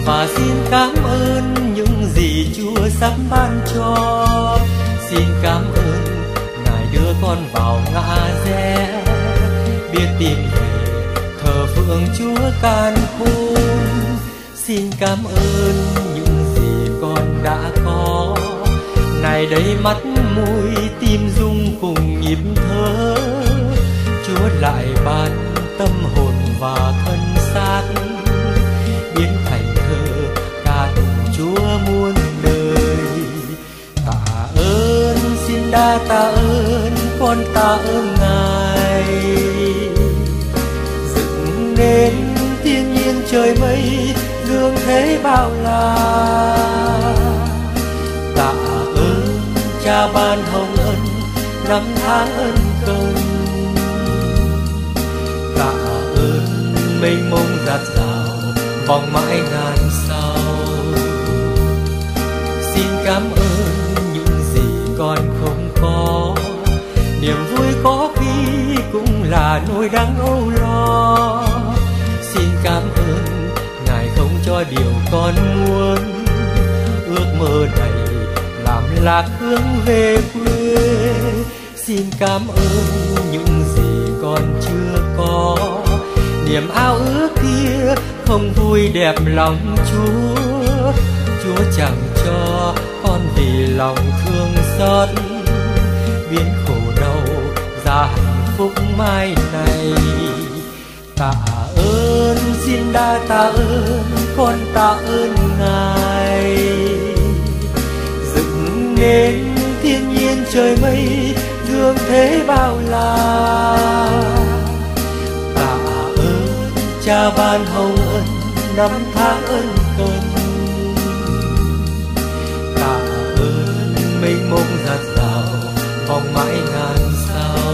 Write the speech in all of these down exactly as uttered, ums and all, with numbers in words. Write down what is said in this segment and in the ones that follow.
và xin cảm ơn những gì Chúa sắp ban cho. Xin cảm ơn Ngài đưa con vào ngã rẽ, biết tìm về thờ phượng Chúa can khôn. Xin cảm ơn những gì con đã có, này đây mắt mũi tim rung cùng nhịp thở. Chúa lại ban tâm hồn và thân xác, biến thành thơ ca tụng Chúa muôn đời. Tạ ơn, xin đa tạ ơn, con tạ ơn Ngài. Dựng nên thiên nhiên trời mây, dương thế bao la. Tạ ơn Cha ban hồng ân, năm tháng ân cần. Tạ ơn mênh mông dạt dào, vòng mãi ngàn sao. Xin cảm ơn những gì con không có, niềm vui có khi cũng là nỗi đắng âu lo. Xin cảm ơn Ngài không cho điều con muốn, ước mơ này làm lạc hướng về quê. Xin cảm ơn những gì con chưa có, niềm ao ước kia không vui đẹp lòng Chúa. Chúa chẳng cho con vì lòng thương xót, biến khổ đau ra hạnh phúc mai này. Tạ ơn, xin đa tạ ơn, con tạ ơn Ngài. Dựng nên thiên nhiên trời mây, dương thế bao la. Tạ ơn Cha ban hồng ân, năm tháng ân cần. Tạ ơn mênh mông dạt dào, vòng mãi ngàn sao.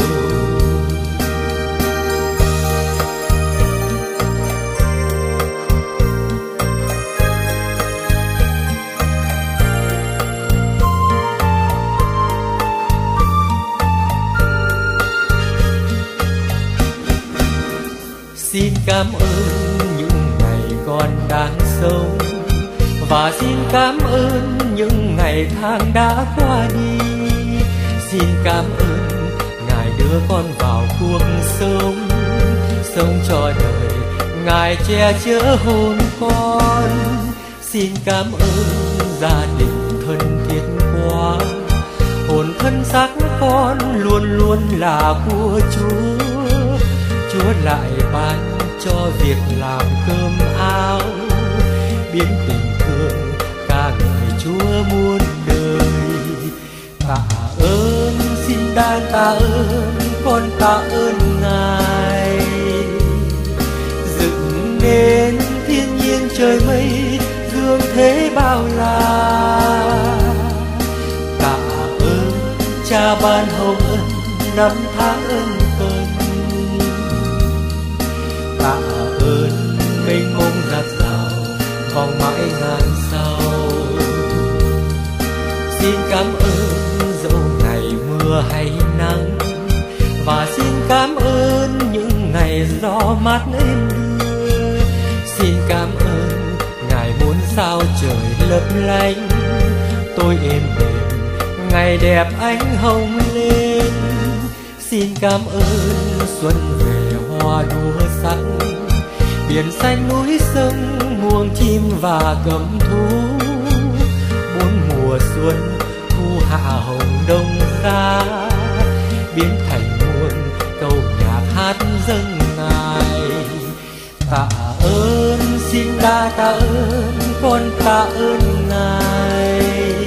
Xin cảm ơn những ngày con đang sống, và xin cảm ơn những ngày tháng đã qua đi. Xin cảm ơn Ngài đưa con vào cuộc sống, sống cho đời Ngài che chở hồn con. Xin cảm ơn gia đình thân thiết quá, hồn thân xác con luôn luôn là của Chúa. Chúa lại ban cho việc làm cơm áo, biến tình thương ca ngợi Chúa muôn đời. Tạ ơn, xin đa tạ ơn, con tạ ơn Ngài. Dựng nên thiên nhiên trời mây, dương thế bao la. Tạ ơn Cha ban hồng ân, năm tháng ân cần. Tạ ơn mênh mông dạt dào, vòng mãi ngàn sao. Xin cảm ơn dẫu ngày mưa hay nắng, và xin cảm ơn những ngày gió mát êm đưa. Xin cảm ơn Ngài muốn sao trời lấp lánh, tôi êm đềm ngày đẹp ánh hồng lên. Xin cảm ơn xuân về hoa đua sắc, biển xanh núi sông muông chim và cầm thú. Bốn mùa xuân thu hạ hồng đông ra, biến thành muôn câu nhạc hát dâng Ngài. Tạ ơn, xin đa tạ ơn, con tạ ơn Ngài.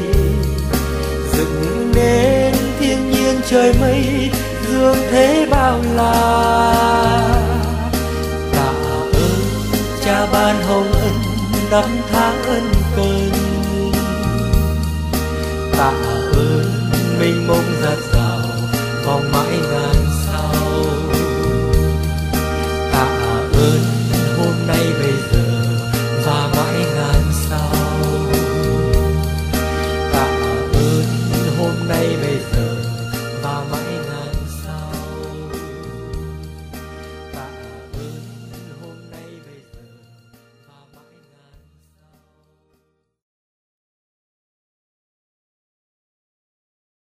Dựng nên thiên nhiên trời mây, dương thế bao la. Tạ ơn Cha ban hồng ân, năm tháng ân cần. Tạ ơn mênh mông dạt dào, vòng mãi ngàn